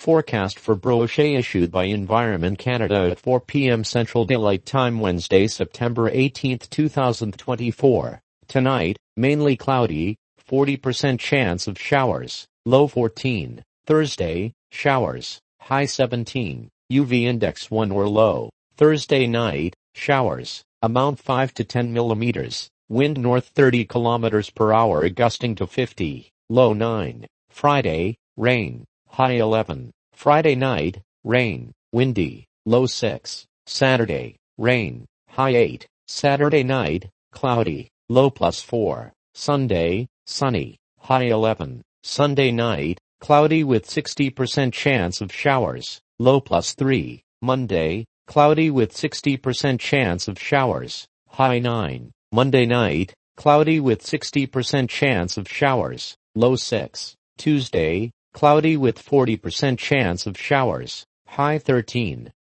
Forecast for Brochet issued by Environment Canada at 4 p.m. Central Daylight Time Wednesday, September 18, 2024. Tonight, mainly cloudy, 40% chance of showers, low 14. Thursday, showers, high 17. UV index 1 or low. Thursday night, showers, amount 5 to 10 millimeters. Wind north 30 kilometers per hour gusting to 50, low 9. Friday, rain, high 11. Friday night, rain, windy, low 6. Saturday, rain, high 8. Saturday night, cloudy, low +4. Sunday, sunny, high 11. Sunday night, cloudy with 60% chance of showers, low +3. Monday, cloudy with 60% chance of showers, high 9. Monday night, cloudy with 60% chance of showers, low 6. Tuesday, cloudy with 40% chance of showers, high 13.